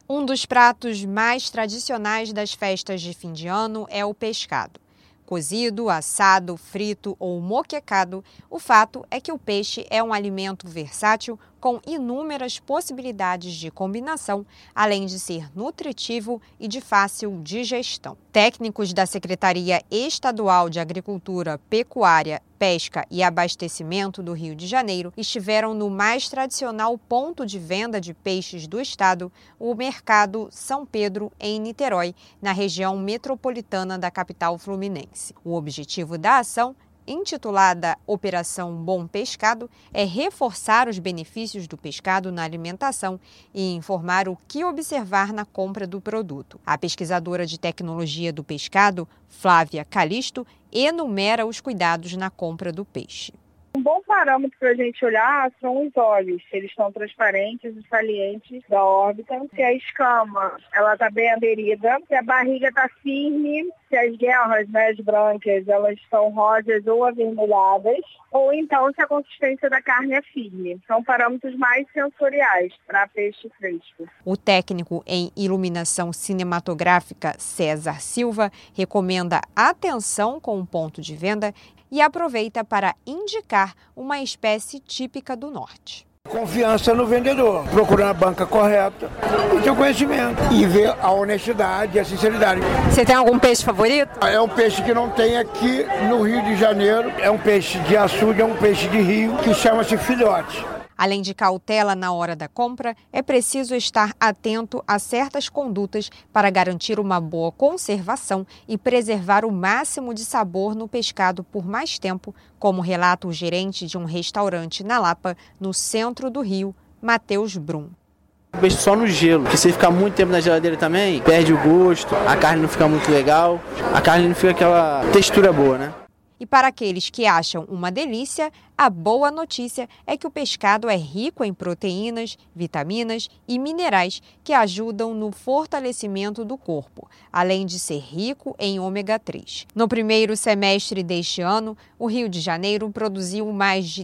Um dos pratos mais tradicionais das festas de fim de ano é o pescado. Cozido, assado, frito ou moquecado, o fato é que o peixe é um alimento versátil com inúmeras possibilidades de combinação, além de ser nutritivo e de fácil digestão. Técnicos da Secretaria Estadual de Agricultura, Pecuária, Pesca e Abastecimento do Rio de Janeiro estiveram no mais tradicional ponto de venda de peixes do estado, o Mercado São Pedro, em Niterói, na região metropolitana da capital fluminense. O objetivo da ação, intitulada Operação Bom Pescado, é reforçar os benefícios do pescado na alimentação e informar o que observar na compra do produto. A pesquisadora de tecnologia do pescado, Flávia Calisto, enumera os cuidados na compra do peixe. Um bom parâmetro para a gente olhar são os olhos, se eles estão transparentes e salientes da órbita, se a escama está bem aderida, se a barriga está firme, se as guelras, as brancas, elas estão rosas ou avermelhadas, ou então se a consistência da carne é firme. São parâmetros mais sensoriais para peixe fresco. O técnico em iluminação cinematográfica, César Silva, recomenda atenção com o ponto de venda e aproveita para indicar uma espécie típica do norte. Confiança no vendedor, procurar a banca correta e ter o conhecimento e ver a honestidade e a sinceridade. Você tem algum peixe favorito? É um peixe que não tem aqui no Rio de Janeiro, é um peixe de açude, é um peixe de rio que chama-se filhote. Além de cautela na hora da compra, é preciso estar atento a certas condutas para garantir uma boa conservação e preservar o máximo de sabor no pescado por mais tempo, como relata o gerente de um restaurante na Lapa, no centro do Rio, Matheus Brum. O peixe só no gelo, porque se ficar muito tempo na geladeira também, perde o gosto, a carne não fica muito legal, a carne não fica aquela textura boa, né? E para aqueles que acham uma delícia, a boa notícia é que o pescado é rico em proteínas, vitaminas e minerais que ajudam no fortalecimento do corpo, além de ser rico em ômega 3. No primeiro semestre deste ano, o Rio de Janeiro produziu mais de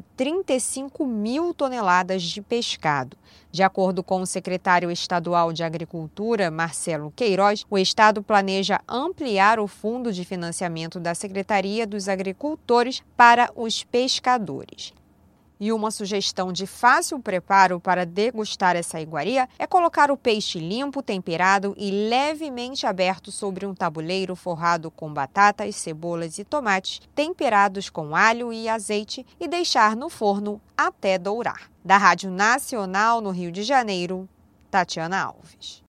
35 mil toneladas de pescado. De acordo com o secretário estadual de Agricultura, Marcelo Queiroz, o estado planeja ampliar o fundo de financiamento da Secretaria dos Agricultores para os pescadores. E uma sugestão de fácil preparo para degustar essa iguaria é colocar o peixe limpo, temperado e levemente aberto sobre um tabuleiro forrado com batatas, cebolas e tomates, temperados com alho e azeite e deixar no forno até dourar. Da Rádio Nacional no Rio de Janeiro, Tatiana Alves.